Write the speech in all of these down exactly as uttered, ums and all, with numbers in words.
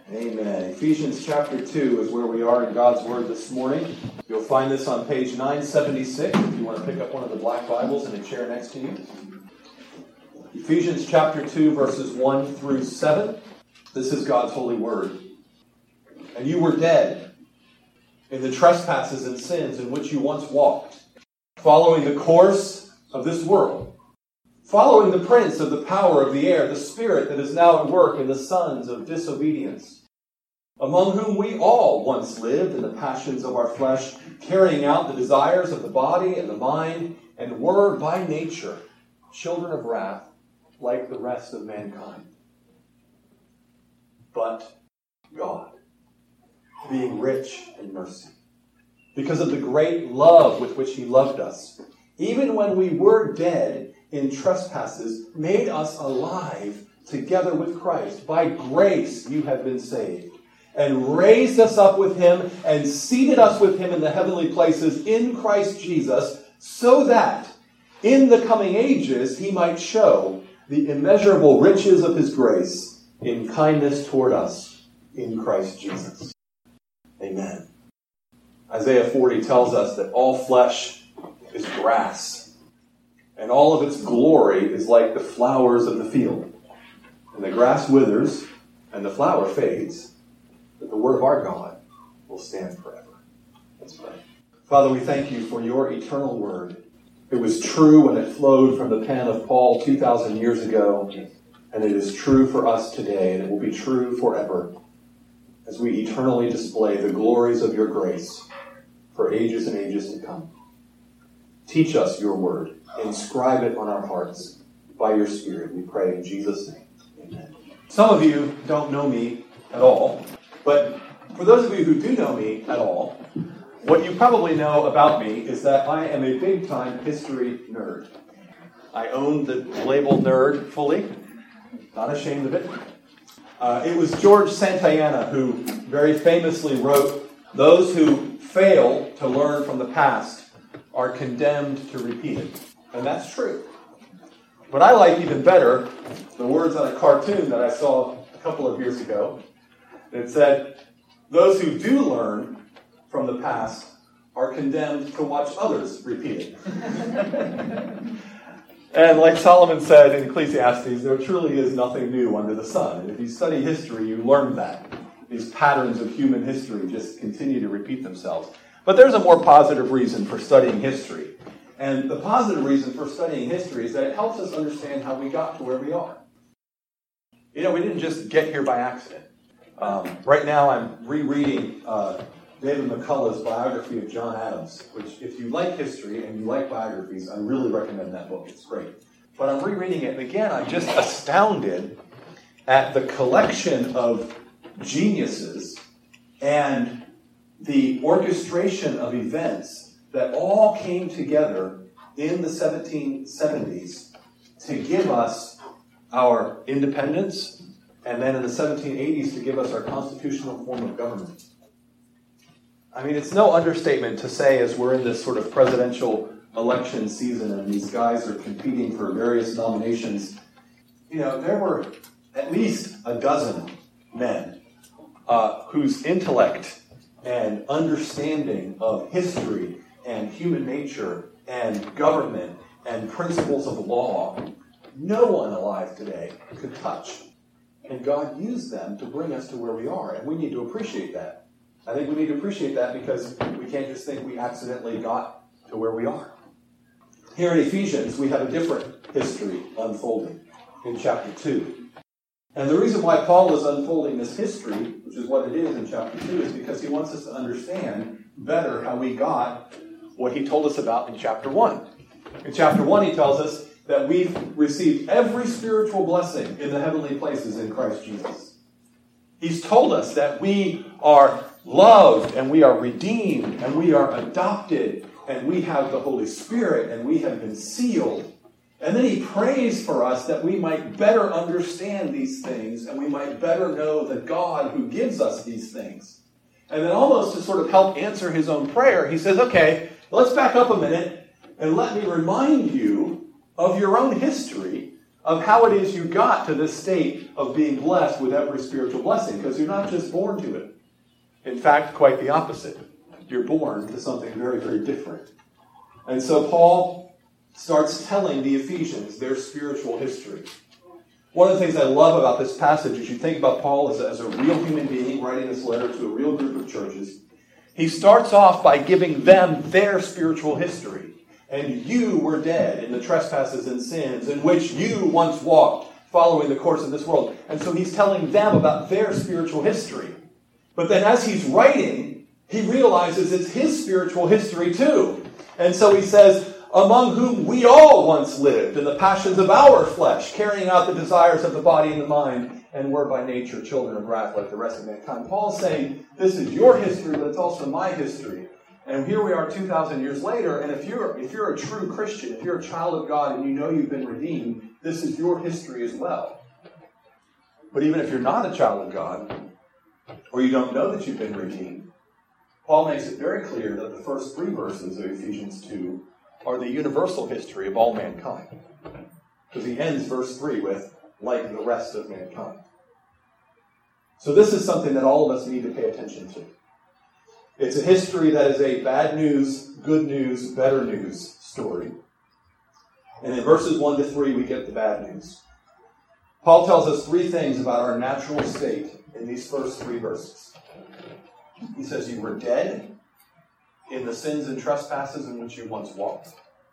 Amen. Ephesians chapter two is where we are in God's Word this morning. You'll find this on page nine seventy-six if you want to pick up one of the black Bibles in a chair next to you. Ephesians chapter two, verses one through seven. This is God's holy Word. And you were dead in the trespasses and sins in which you once walked, following the course of this world, following the prince of the power of the air, the spirit that is now at work in the sons of disobedience, among whom we all once lived in the passions of our flesh, carrying out the desires of the body and the mind, and were by nature children of wrath like the rest of mankind. But God, being rich in mercy, because of the great love with which he loved us, even when we were dead in trespasses, made us alive together with Christ. By grace you have been saved, and raised us up with him, and seated us with him in the heavenly places in Christ Jesus, so that in the coming ages he might show the immeasurable riches of his grace in kindness toward us in Christ Jesus. Amen. Isaiah forty tells us that all flesh is grass, and all of its glory is like the flowers of the field. And the grass withers, and the flower fades, but the word of our God will stand forever. Let's pray. Father, we thank you for your eternal word. It was true when it flowed from the pen of Paul two thousand years ago, and it is true for us today, and it will be true forever as we eternally display the glories of your grace for ages and ages to come. Teach us your word. Inscribe it on our hearts by your Spirit, we pray in Jesus' name. Amen. Some of you don't know me at all, but for those of you who do know me at all, what you probably know about me is that I am a big-time history nerd. I own the label nerd fully, not ashamed of it. Uh, it was George Santayana who very famously wrote, "Those who fail to learn from the past are condemned to repeat it." And that's true. But I like even better the words on a cartoon that I saw a couple of years ago. It said, "Those who do learn from the past are condemned to watch others repeat it." And like Solomon said in Ecclesiastes, there truly is nothing new under the sun. And if you study history, you learn that. These patterns of human history just continue to repeat themselves. But there's a more positive reason for studying history. And the positive reason for studying history is that it helps us understand how we got to where we are. You know, we didn't just get here by accident. Um, right now I'm rereading uh, David McCullough's biography of John Adams, which if you like history and you like biographies, I really recommend that book. It's great. But I'm rereading it, and again, I'm just astounded at the collection of geniuses and the orchestration of events that all came together in the seventeen seventies to give us our independence, and then in the seventeen eighties to give us our constitutional form of government. I mean, it's no understatement to say, as we're in this sort of presidential election season and these guys are competing for various nominations, you know, there were at least a dozen men uh, whose intellect and understanding of history and human nature and government and principles of law, no one alive today could touch. And God used them to bring us to where we are, and we need to appreciate that. I think we need to appreciate that because we can't just think we accidentally got to where we are. Here in Ephesians, we have a different history unfolding in chapter two. And the reason why Paul is unfolding this history, which is what it is in chapter two, is because he wants us to understand better how we got what he told us about in chapter one. In chapter one, he tells us that we've received every spiritual blessing in the heavenly places in Christ Jesus. He's told us that we are loved, and we are redeemed, and we are adopted, and we have the Holy Spirit, and we have been sealed. And then he prays for us that we might better understand these things, and we might better know the God who gives us these things. And then almost to sort of help answer his own prayer, he says, okay, let's back up a minute, and let me remind you of your own history of how it is you got to this state of being blessed with every spiritual blessing, because you're not just born to it. In fact, quite the opposite. You're born to something very, very different. And so Paul starts telling the Ephesians their spiritual history. One of the things I love about this passage is you think about Paul as a, as a real human being writing this letter to a real group of churches. He starts off by giving them their spiritual history. And you were dead in the trespasses and sins in which you once walked, following the course of this world. And so he's telling them about their spiritual history. But then as he's writing, he realizes it's his spiritual history too. And so he says, among whom we all once lived in the passions of our flesh, carrying out the desires of the body and the mind, and were by nature children of wrath like the rest of mankind. Paul's saying, this is your history, but it's also my history. And here we are two thousand years later, and if you're, if you're a true Christian, if you're a child of God and you know you've been redeemed, this is your history as well. But even if you're not a child of God, or you don't know that you've been redeemed, Paul makes it very clear that the first three verses of Ephesians two are the universal history of all mankind. Because he ends verse three with, like the rest of mankind. So this is something that all of us need to pay attention to. It's a history that is a bad news, good news, better news story. And in verses one to three, we get the bad news. Paul tells us three things about our natural state in these first three verses. He says you were dead in the sins and trespasses in which you once walked.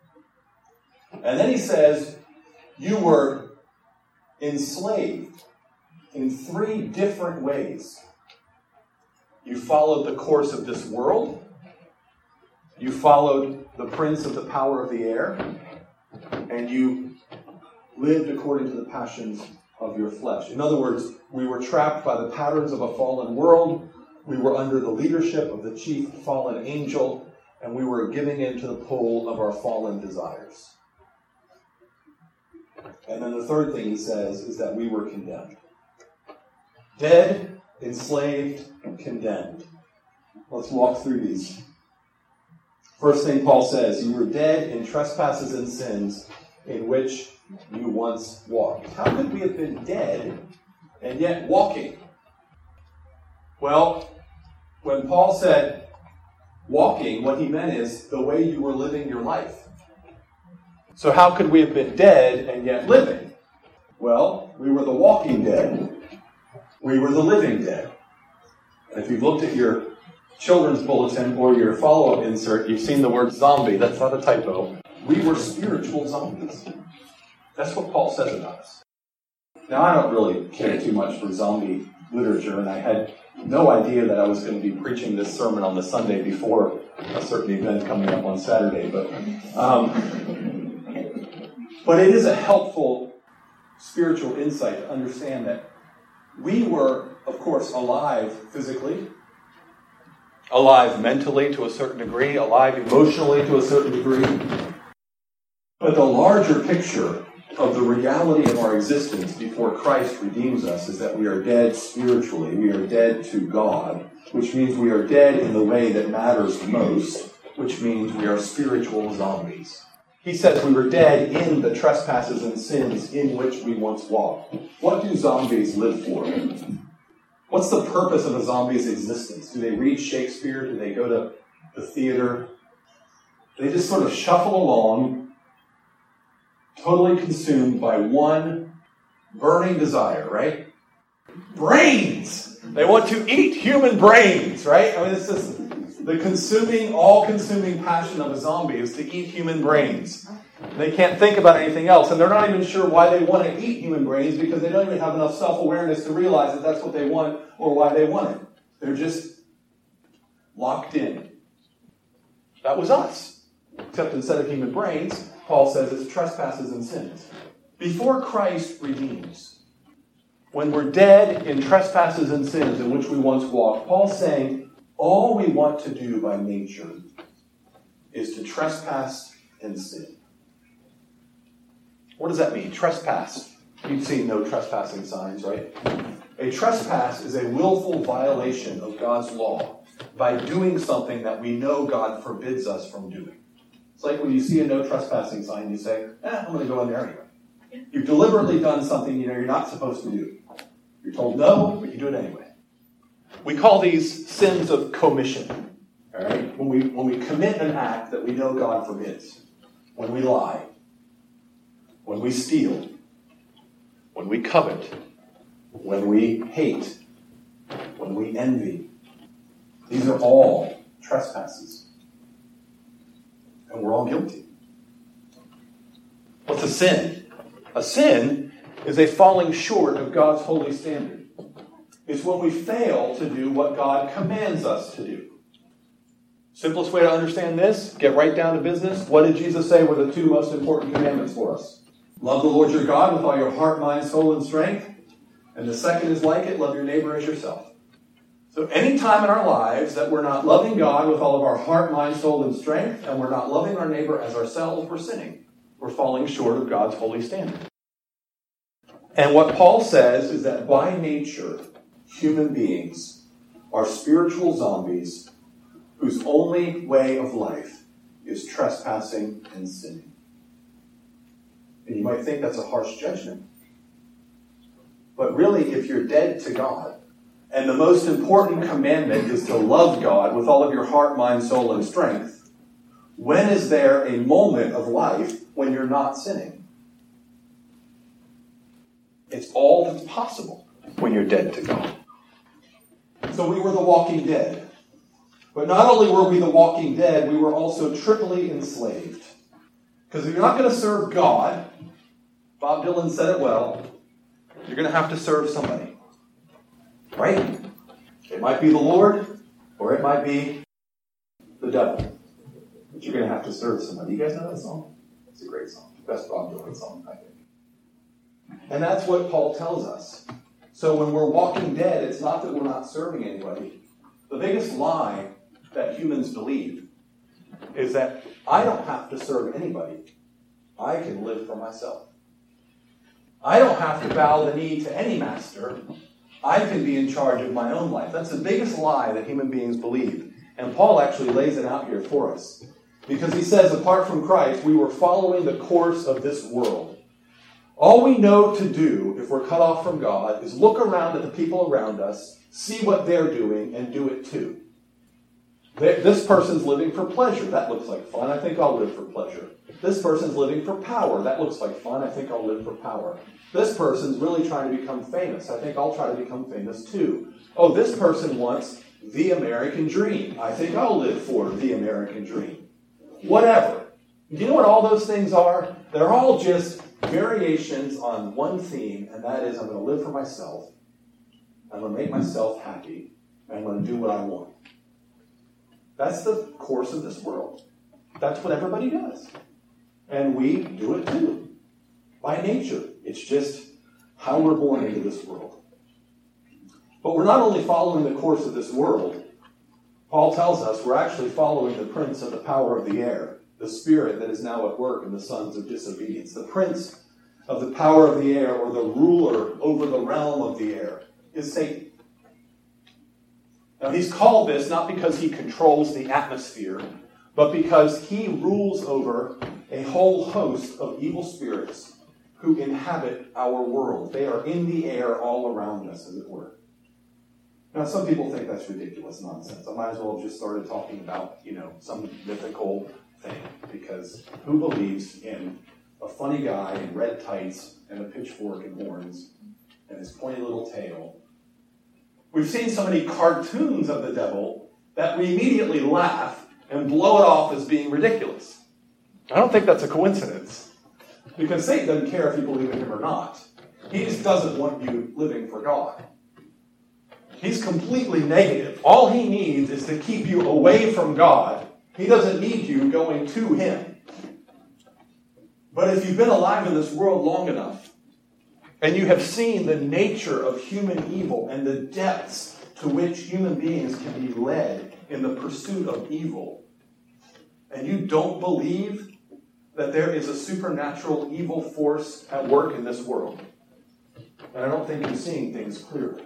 And then he says you were enslaved in three different ways. You followed the course of this world. You followed the prince of the power of the air. And you lived according to the passions of your flesh. In other words, we were trapped by the patterns of a fallen world. We were under the leadership of the chief fallen angel. And we were giving in to the pull of our fallen desires. And then the third thing he says is that we were condemned. Dead, enslaved, condemned. Let's walk through these. First thing Paul says, you were dead in trespasses and sins in which you once walked. How could we have been dead and yet walking? Well, when Paul said walking, what he meant is the way you were living your life. So how could we have been dead and yet living? Well, we were the walking dead. We were the living dead. And if you've looked at your children's bulletin or your follow-up insert, you've seen the word zombie. That's not a typo. We were spiritual zombies. That's what Paul says about us. Now, I don't really care too much for zombie literature, and I had no idea that I was going to be preaching this sermon on the Sunday before a certain event coming up on Saturday. But, um, but it is a helpful spiritual insight to understand that we were, of course, alive physically, alive mentally to a certain degree, alive emotionally to a certain degree. But the larger picture of the reality of our existence before Christ redeems us is that we are dead spiritually. We are dead to God, which means we are dead in the way that matters most, which means we are spiritual zombies. He says we were dead in the trespasses and sins in which we once walked. What do zombies live for? What's the purpose of a zombie's existence? Do they read Shakespeare? Do they go to the theater? They just sort of shuffle along, totally consumed by one burning desire, right? Brains! They want to eat human brains, right? I mean, it's just the consuming, all-consuming passion of a zombie is to eat human brains. They can't think about anything else, and they're not even sure why they want to eat human brains because they don't even have enough self-awareness to realize that that's what they want or why they want it. They're just locked in. That was us. Except instead of human brains, Paul says it's trespasses and sins. Before Christ redeems, when we're dead in trespasses and sins in which we once walked, Paul's saying all we want to do by nature is to trespass and sin. What does that mean? Trespass. You've seen no trespassing signs, right? A trespass is a willful violation of God's law by doing something that we know God forbids us from doing. It's like when you see a no trespassing sign, you say, eh, I'm going to go in there anyway. You've deliberately done something you know you're not supposed to do. You're told no, but you do it anyway. We call these sins of commission. All right? When we, when we commit an act that we know God forbids. When we lie. When we steal. When we covet. When we hate. When we envy. These are all trespasses. And we're all guilty. What's a sin? A sin is a falling short of God's holy standard. It's when we fail to do what God commands us to do. Simplest way to understand this, get right down to business. What did Jesus say were the two most important commandments for us? Love the Lord your God with all your heart, mind, soul, and strength. And the second is like it, love your neighbor as yourself. So any time in our lives that we're not loving God with all of our heart, mind, soul, and strength, and we're not loving our neighbor as ourselves, we're sinning. We're falling short of God's holy standard. And what Paul says is that by nature, human beings are spiritual zombies whose only way of life is trespassing and sinning. And you might think that's a harsh judgment. But really, if you're dead to God, and the most important commandment is to love God with all of your heart, mind, soul, and strength, when is there a moment of life when you're not sinning? It's all that's possible when you're dead to God. So we were the walking dead. But not only were we the walking dead, we were also triply enslaved. Because if you're not going to serve God, Bob Dylan said it well, you're going to have to serve somebody. Right? It might be the Lord, or it might be the devil. But you're going to have to serve somebody. You guys know that song? It's a great song. Best Bob Dylan song, I think. And that's what Paul tells us. So when we're walking dead, it's not that we're not serving anybody. The biggest lie that humans believe is that I don't have to serve anybody. I can live for myself. I don't have to bow the knee to any master. I can be in charge of my own life. That's the biggest lie that human beings believe. And Paul actually lays it out here for us. Because he says, apart from Christ, we were following the course of this world. All we know to do, if we're cut off from God, is look around at the people around us, see what they're doing, and do it too. This person's living for pleasure. That looks like fun. I think I'll live for pleasure. This person's living for power. That looks like fun. I think I'll live for power. This person's really trying to become famous. I think I'll try to become famous too. Oh, this person wants the American dream. I think I'll live for the American dream. Whatever. Do you know what all those things are? They're all just variations on one theme, and that is I'm going to live for myself. I'm going to make myself happy. And I'm going to do what I want. That's the course of this world. That's what everybody does. And we do it too. By nature. It's just how we're born into this world. But we're not only following the course of this world. Paul tells us we're actually following the prince of the power of the air, the spirit that is now at work in the sons of disobedience. The prince of the power of the air, or the ruler over the realm of the air, is Satan. Now, he's called this not because he controls the atmosphere, but because he rules over a whole host of evil spirits who inhabit our world. They are in the air all around us, as it were. Now, some people think that's ridiculous nonsense. I might as well have just started talking about, you know, some mythical thing, because who believes in a funny guy in red tights and a pitchfork and horns and his pointy little tail? We've seen so many cartoons of the devil that we immediately laugh and blow it off as being ridiculous. I don't think that's a coincidence. Because Satan doesn't care if you believe in him or not. He just doesn't want you living for God. He's completely negative. All he needs is to keep you away from God. He doesn't need you going to him. But if you've been alive in this world long enough, and you have seen the nature of human evil and the depths to which human beings can be led in the pursuit of evil, and you don't believe that there is a supernatural evil force at work in this world, and I don't think you're seeing things clearly.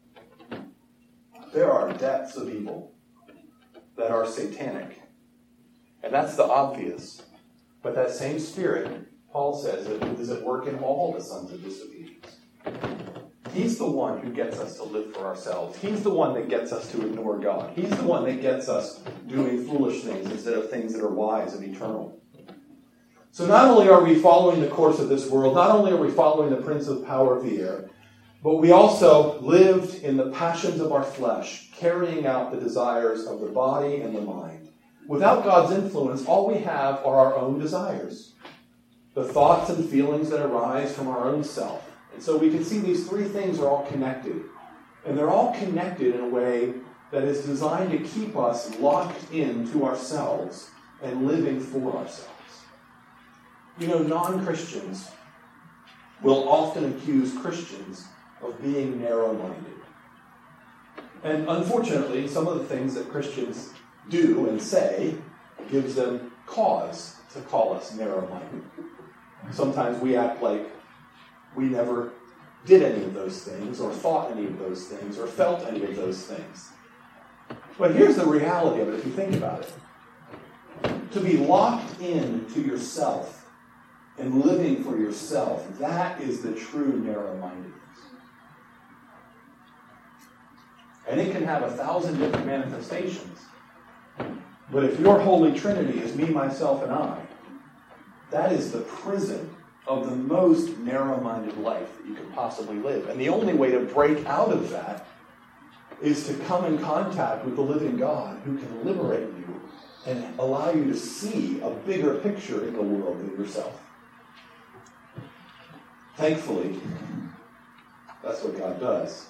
There are depths of evil that are satanic. And that's the obvious. But that same spirit Paul says, is at work in all the sons of disobedience. He's the one who gets us to live for ourselves. He's the one that gets us to ignore God. He's the one that gets us doing foolish things instead of things that are wise and eternal. So not only are we following the course of this world, not only are we following the prince of the power of the air, but we also lived in the passions of our flesh, carrying out the desires of the body and the mind. Without God's influence, all we have are our own desires, the thoughts and feelings that arise from our own self. And so we can see these three things are all connected. And they're all connected in a way that is designed to keep us locked into ourselves and living for ourselves. You know, non-Christians will often accuse Christians of being narrow-minded. And unfortunately, some of the things that Christians do and say gives them cause to call us narrow-minded. Sometimes we act like we never did any of those things, or thought any of those things, or felt any of those things. But here's the reality of it, if you think about it. To be locked into yourself and living for yourself, that is the true narrow-mindedness. And it can have a thousand different manifestations. But if your Holy Trinity is me, myself, and I, that is the prison of the most narrow-minded life that you could possibly live. And the only way to break out of that is to come in contact with the living God who can liberate you and allow you to see a bigger picture in the world than yourself. Thankfully, that's what God does.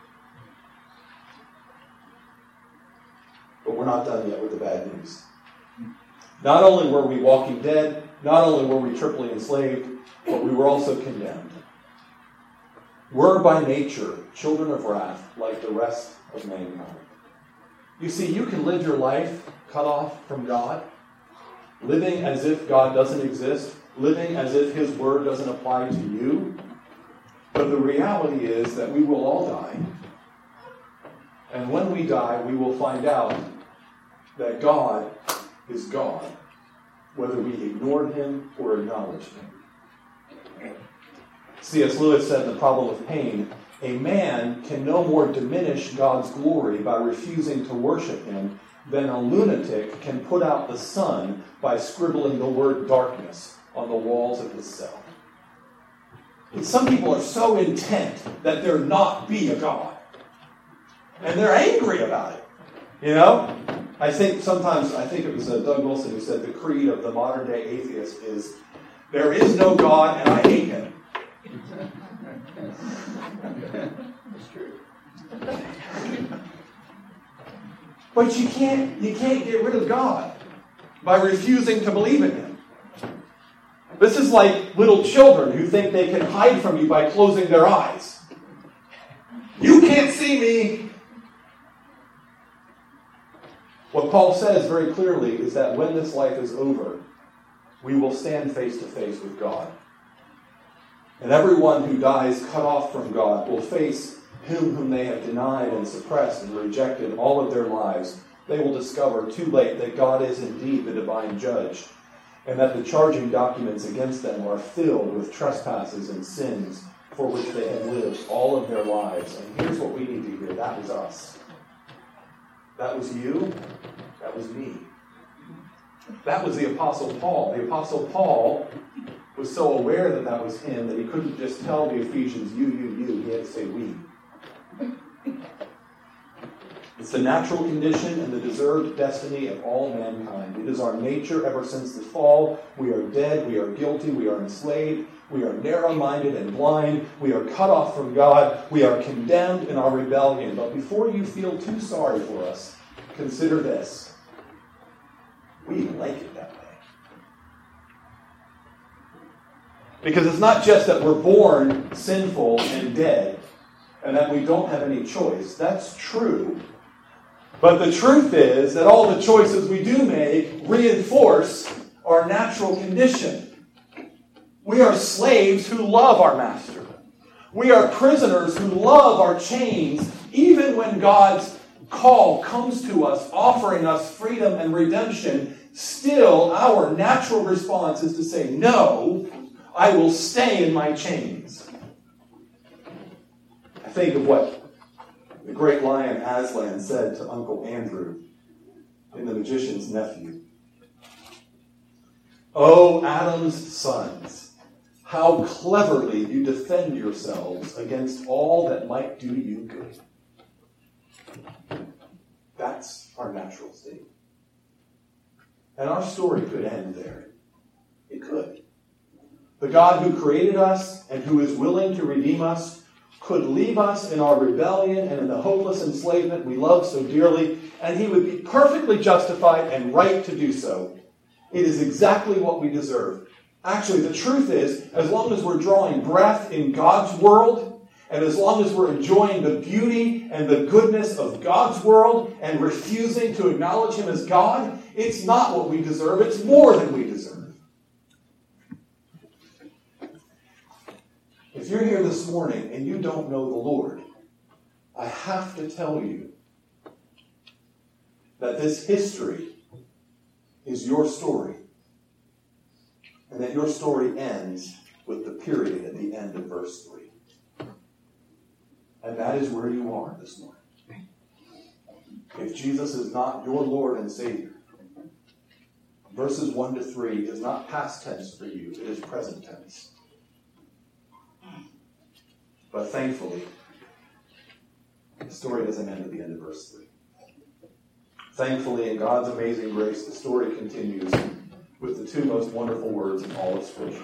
But we're not done yet with the bad news. Not only were we walking dead, not only were we triply enslaved, but we were also condemned. We're by nature children of wrath like the rest of mankind. You see, you can live your life cut off from God, living as if God doesn't exist, living as if His word doesn't apply to you. But the reality is that we will all die. And when we die, we will find out that God is God, whether we ignored Him or acknowledged Him. C S Lewis said in The Problem of Pain, a man can no more diminish God's glory by refusing to worship Him than a lunatic can put out the sun by scribbling the word darkness on the walls of his cell. And some people are so intent that there not be a God. And they're angry about it. You know? I think sometimes, I think it was uh, Doug Wilson who said the creed of the modern day atheist is, there is no God and I hate Him. That's true. But you can't, you can't get rid of God by refusing to believe in Him. This is like little children who think they can hide from you by closing their eyes. You can't see me. What Paul says very clearly is that when this life is over, we will stand face to face with God. And everyone who dies cut off from God will face Him whom they have denied and suppressed and rejected all of their lives. They will discover too late that God is indeed the divine judge, and that the charging documents against them are filled with trespasses and sins for which they have lived all of their lives. And here's what we need to hear. That was us. That was you. That was me. That was the Apostle Paul. The Apostle Paul was so aware that that was him that he couldn't just tell the Ephesians, you, you, you. He had to say we. It's the natural condition and the deserved destiny of all mankind. It is our nature ever since the fall. We are dead, we are guilty, we are enslaved, we are narrow-minded and blind, we are cut off from God, we are condemned in our rebellion. But before you feel too sorry for us, consider this. We like it that way. Because it's not just that we're born sinful and dead, and that we don't have any choice. That's true. But the truth is that all the choices we do make reinforce our natural condition. We are slaves who love our master. We are prisoners who love our chains, even when God's call comes to us, offering us freedom and redemption. Still, our natural response is to say, no, I will stay in my chains. I think of what the great lion Aslan said to Uncle Andrew in The Magician's Nephew. "O Adam's sons, how cleverly you defend yourselves against all that might do you good." That's our natural state. And our story could end there. It could. The God who created us and who is willing to redeem us could leave us in our rebellion and in the hopeless enslavement we love so dearly, and he would be perfectly justified and right to do so. It is exactly what we deserve. Actually, the truth is, as long as we're drawing breath in God's world, and as long as we're enjoying the beauty and the goodness of God's world and refusing to acknowledge him as God, it's not what we deserve, it's more than we deserve. If you're here this morning and you don't know the Lord, I have to tell you that this history is your story, and that your story ends with the period at the end of verse three. And that is where you are this morning. If Jesus is not your Lord and Savior, verses one to three is not past tense for you, it is present tense. But thankfully, the story doesn't end at the end of verse three. Thankfully, in God's amazing grace, the story continues with the two most wonderful words in all of Scripture.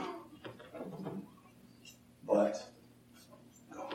But God.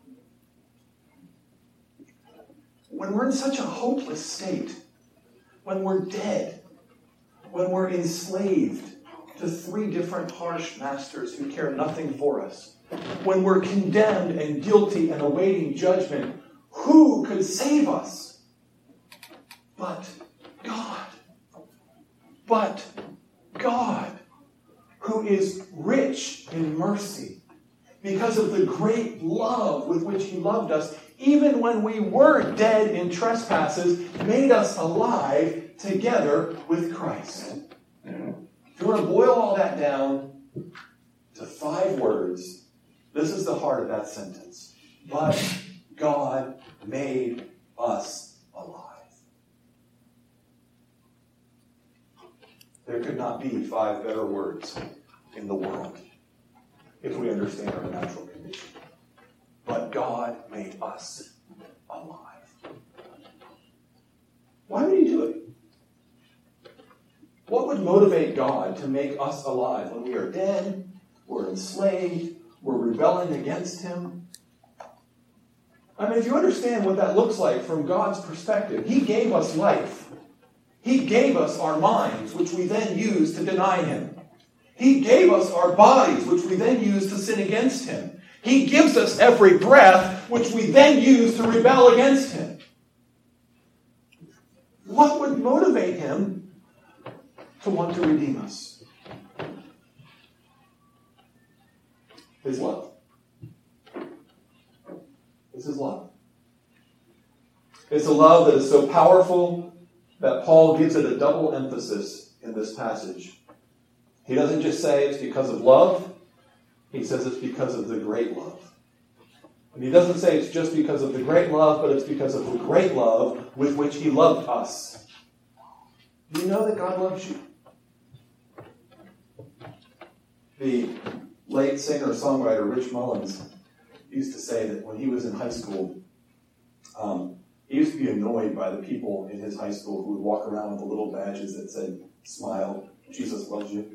When we're in such a hopeless state, when we're dead, when we're enslaved to three different harsh masters who care nothing for us, when we're condemned and guilty and awaiting judgment, who could save us? But God. But God, who is rich in mercy, because of the great love with which he loved us, even when we were dead in trespasses, made us alive together with Christ. If you want to boil all that down to five words, this is the heart of that sentence. But God made us alive. There could not be five better words in the world if we understand our natural condition. But God made us alive. Why would he do it? What would motivate God to make us alive when we are dead, we're enslaved, we're rebelling against him? I mean, if you understand what that looks like from God's perspective, he gave us life. He gave us our minds, which we then use to deny him. He gave us our bodies, which we then use to sin against him. He gives us every breath, which we then use to rebel against him. What would motivate him to want to redeem us? His love. It's his love. It's a love that is so powerful that Paul gives it a double emphasis in this passage. He doesn't just say it's because of love. He says it's because of the great love. And he doesn't say it's just because of the great love, but it's because of the great love with which he loved us. Do you know that God loves you? The late singer-songwriter Rich Mullins used to say that when he was in high school, um, he used to be annoyed by the people in his high school who would walk around with the little badges that said, "Smile, Jesus loves you."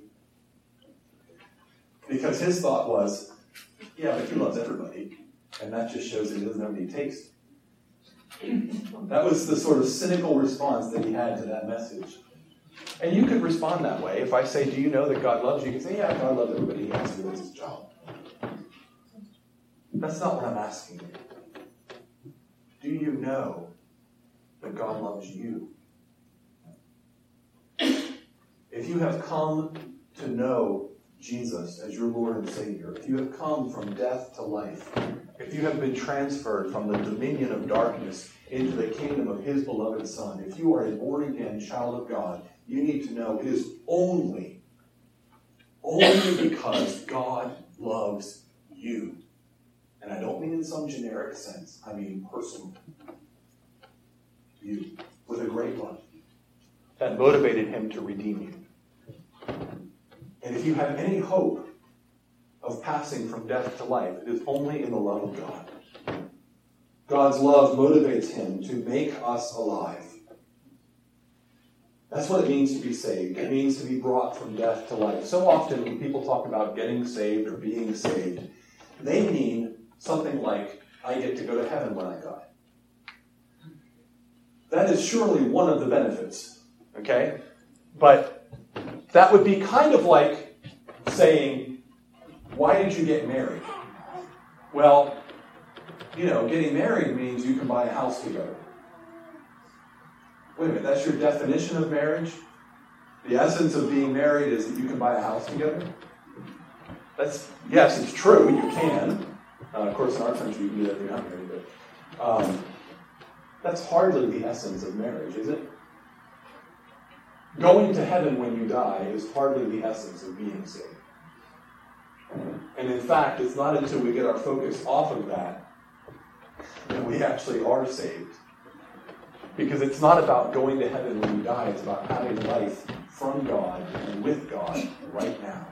Because his thought was, yeah, but he loves everybody. And that just shows that he doesn't have any taste. That was the sort of cynical response that he had to that message. And you could respond that way. If I say, do you know that God loves you? You can say, yeah, God loves everybody. He has to. That's his job. That's not what I'm asking you. Do you know that God loves you? If you have come to know Jesus as your Lord and Savior, if you have come from death to life, if you have been transferred from the dominion of darkness into the kingdom of his beloved Son, if you are a born-again child of God, you need to know it is only, only because God loves you. And I don't mean in some generic sense. I mean personal. You, with a great love. That motivated him to redeem you. And if you have any hope of passing from death to life, it is only in the love of God. God's love motivates him to make us alive. That's what it means to be saved. It means to be brought from death to life. So often when people talk about getting saved or being saved, they mean something like, I get to go to heaven when I die. That is surely one of the benefits, okay? But that would be kind of like saying, why did you get married? Well, you know, getting married means you can buy a house together. Wait a minute, that's your definition of marriage? The essence of being married is that you can buy a house together? That's, yes, it's true, you can. Uh, of course, in our country, you can do that if you're not married, but um, that's hardly the essence of marriage, is it? Going to heaven when you die is hardly the essence of being saved. And in fact, it's not until we get our focus off of that that we actually are saved. Because it's not about going to heaven when you die, it's about having life from God and with God right now.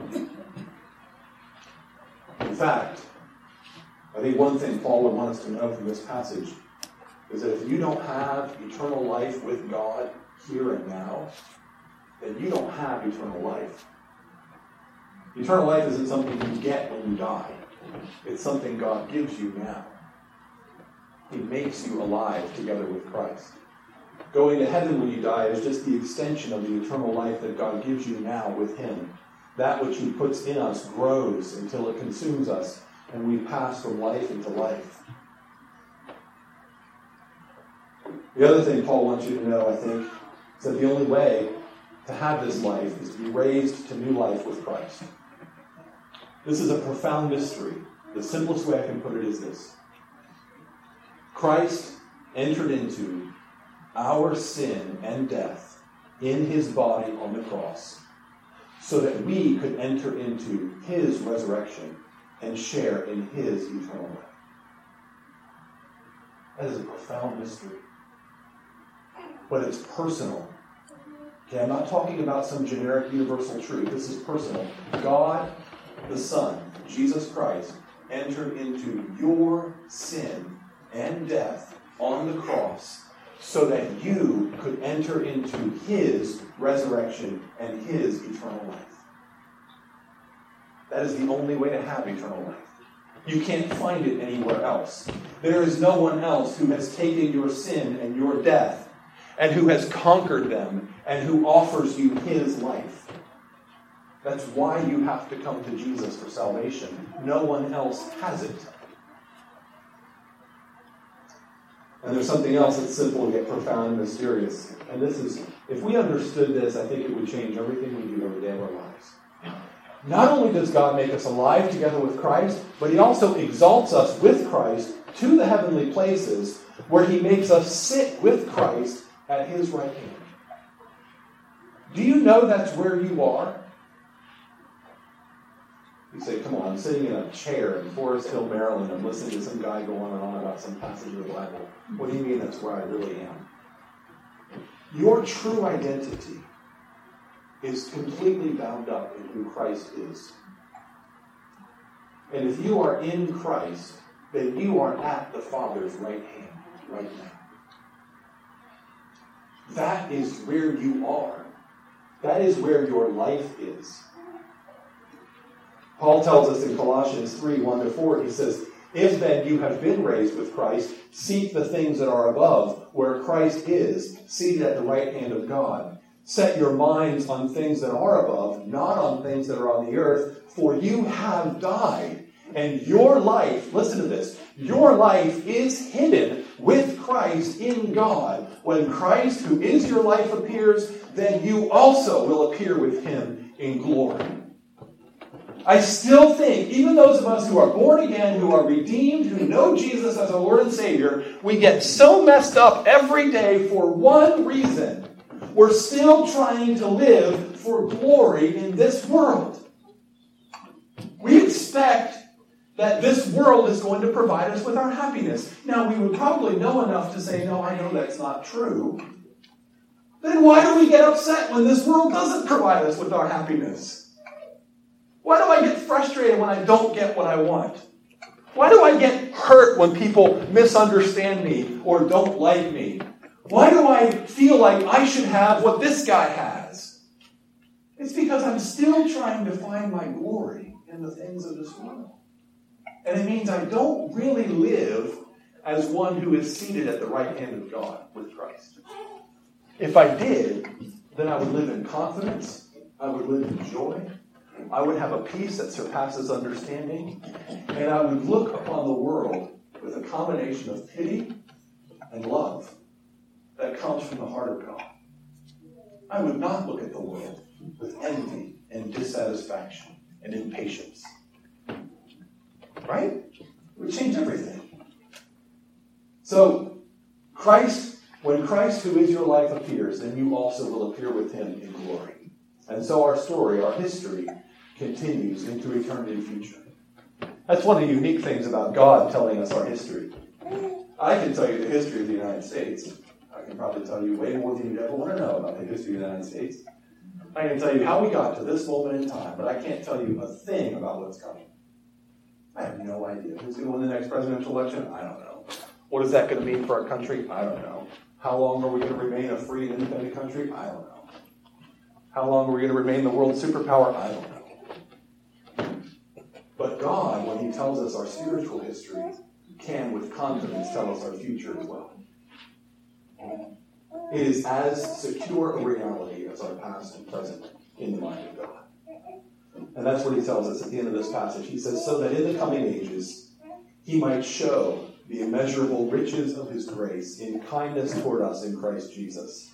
In fact, I think one thing Paul would want us to know from this passage is that if you don't have eternal life with God here and now, then you don't have eternal life. Eternal life isn't something you get when you die. It's something God gives you now. He makes you alive together with Christ. Going to heaven when you die is just the extension of the eternal life that God gives you now with Him. That which He puts in us grows until it consumes us, and we pass from life into life. The other thing Paul wants you to know, I think, is that the only way to have this life is to be raised to new life with Christ. This is a profound mystery. The simplest way I can put it is this. Christ entered into our sin and death in His body on the cross so that we could enter into His resurrection and share in His eternal life. That is a profound mystery. But it's personal. Okay, I'm not talking about some generic universal truth. This is personal. God, the Son, Jesus Christ, entered into your sin and death on the cross so that you could enter into His resurrection and His eternal life. That is the only way to have eternal life. You can't find it anywhere else. There is no one else who has taken your sin and your death and who has conquered them and who offers you His life. That's why you have to come to Jesus for salvation. No one else has it. And there's something else that's simple yet profound and mysterious. And this is, if we understood this, I think it would change everything we do every day of our lives. Not only does God make us alive together with Christ, but He also exalts us with Christ to the heavenly places where He makes us sit with Christ at His right hand. Do you know that's where you are? You say, come on, I'm sitting in a chair in Forest Hill, Maryland. I'm listening to some guy go on and on about some passage of the Bible. What do you mean that's where I really am? Your true identity is completely bound up in who Christ is. And if you are in Christ, then you are at the Father's right hand right now. That is where you are. That is where your life is. Paul tells us in Colossians three, one to four, he says, if then you have been raised with Christ, seek the things that are above, where Christ is, seated at the right hand of God. Set your minds on things that are above, not on things that are on the earth, for you have died, and your life, listen to this, your life is hidden with Christ in God. When Christ, who is your life, appears, then you also will appear with Him in glory. I still think, even those of us who are born again, who are redeemed, who know Jesus as our Lord and Savior, we get so messed up every day for one reason. We're still trying to live for glory in this world. expect that this world is going to provide us with our happiness. Now, we would probably know enough to say, no, I know that's not true. Then why do we get upset when this world doesn't provide us with our happiness? Why do I get frustrated when I don't get what I want? Why do I get hurt when people misunderstand me or don't like me? Why do I feel like I should have what this guy has? It's because I'm still trying to find my glory in the things of this world. And it means I don't really live as one who is seated at the right hand of God with Christ. If I did, then I would live in confidence. I would live in joy. I would have a peace that surpasses understanding. And I would look upon the world with a combination of pity and love that comes from the heart of God. I would not look at the world with envy and dissatisfaction and impatience. Right? It would change everything. So, Christ, when Christ, who is your life, appears, then you also will appear with him in glory. And so our story, our history, continues into eternity future. That's one of the unique things about God telling us our history. I can tell you the history of the United States. I can probably tell you way more than you'd ever want to know about the history of the United States. I can tell you how we got to this moment in time, but I can't tell you a thing about what's coming. I have no idea. Who's going to win the next presidential election? I don't know. What is that going to mean for our country? I don't know. How long are we going to remain a free and independent country? I don't know. How long are we going to remain the world superpower? I don't know. But God, when he tells us our spiritual history, can with confidence tell us our future as well. It is as secure a reality as our past and present in the mind of God. And that's what he tells us at the end of this passage. He says, so that in the coming ages he might show the immeasurable riches of his grace in kindness toward us in Christ Jesus.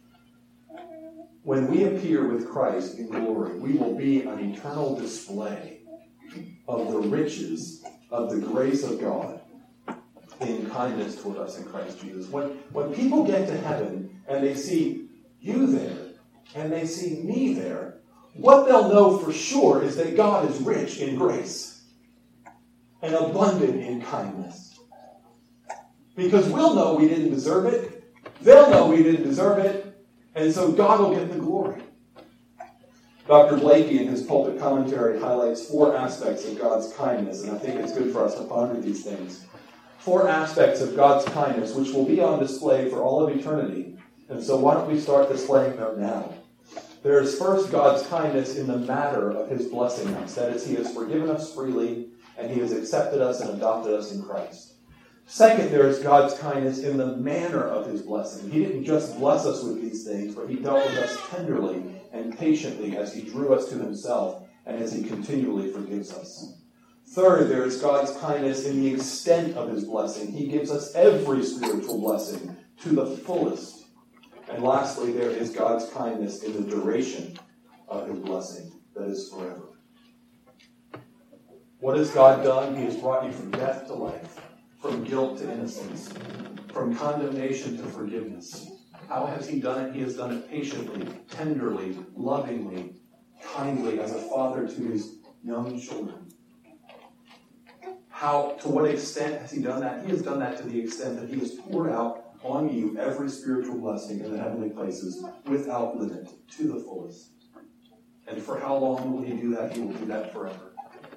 When we appear with Christ in glory, we will be an eternal display of the riches of the grace of God in kindness toward us in Christ Jesus. When, when people get to heaven and they see you there and they see me there, what they'll know for sure is that God is rich in grace and abundant in kindness. Because we'll know we didn't deserve it. They'll know we didn't deserve it. And so God will get the glory. Doctor Blakey, in his pulpit commentary, highlights four aspects of God's kindness, and I think it's good for us to ponder these things. Four aspects of God's kindness, which will be on display for all of eternity. And so why don't we start displaying them now? There is first God's kindness in the matter of his blessing us. That is, he has forgiven us freely, and he has accepted us and adopted us in Christ. Second, there is God's kindness in the manner of his blessing. He didn't just bless us with these things, but he dealt with us tenderly and patiently as he drew us to himself and as he continually forgives us. Third, there is God's kindness in the extent of his blessing. He gives us every spiritual blessing to the fullest. And lastly, there is God's kindness in the duration of his blessing, that is forever. What has God done? He has brought you from death to life, from guilt to innocence, from condemnation to forgiveness. How has he done it? He has done it patiently, tenderly, lovingly, kindly, as a father to his young children. How, to what extent has he done that? He has done that to the extent that he has poured out on you every spiritual blessing in the heavenly places without limit, to the fullest. And for how long will he do that? He will do that forever.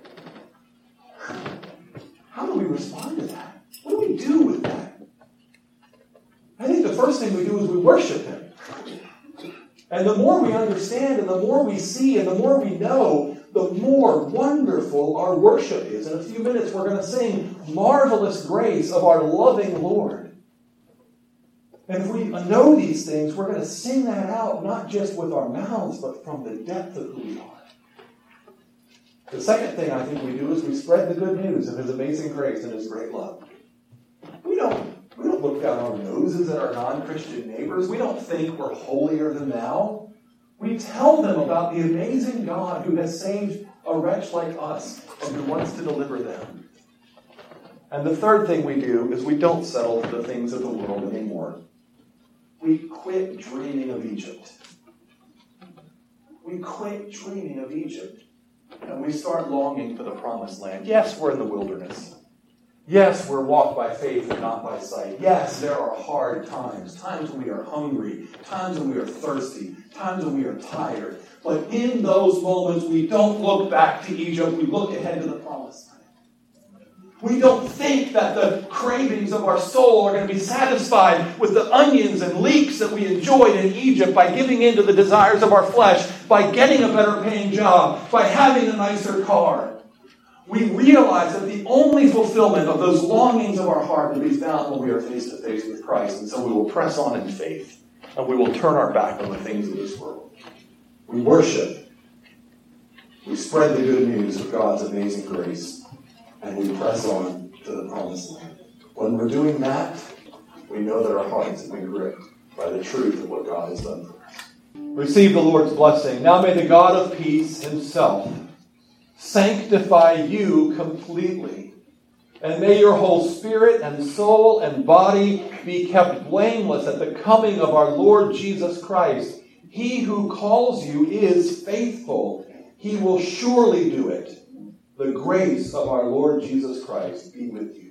How do we respond to that? What do we do with that? I think the first thing we do is we worship him. And the more we understand and the more we see and the more we know, the more wonderful our worship is. In a few minutes we're going to sing Marvelous Grace of our loving Lord. And if we know these things, we're going to sing that out, not just with our mouths, but from the depth of who we are. The second thing I think we do is we spread the good news of his amazing grace and his great love. We don't, we don't look down our noses at our non-Christian neighbors. We don't think we're holier than thou. We tell them about the amazing God who has saved a wretch like us and who wants to deliver them. And the third thing we do is we don't settle for the things of the world anymore. We quit dreaming of Egypt. We quit dreaming of Egypt. and we start longing for the promised land. Yes, we're in the wilderness. Yes, we're walked by faith and not by sight. Yes, there are hard times, times when we are hungry, times when we are thirsty, times when we are tired. But in those moments, we don't look back to Egypt, we look ahead to the promised land. We don't think that the cravings of our soul are going to be satisfied with the onions and leeks that we enjoyed in Egypt by giving in to the desires of our flesh, by getting a better paying job, by having a nicer car. We realize that the only fulfillment of those longings of our heart will be found when we are face to face with Christ. And so we will press on in faith, and we will turn our back on the things of this world. We worship. We spread the good news of God's amazing grace, and we press on to the promised land. When we're doing that, we know that our hearts have been gripped by the truth of what God has done for us. Receive the Lord's blessing. Now may the God of peace himself sanctify you completely, and may your whole spirit and soul and body be kept blameless at the coming of our Lord Jesus Christ. He who calls you is faithful. He will surely do it. The grace of our Lord Jesus Christ be with you.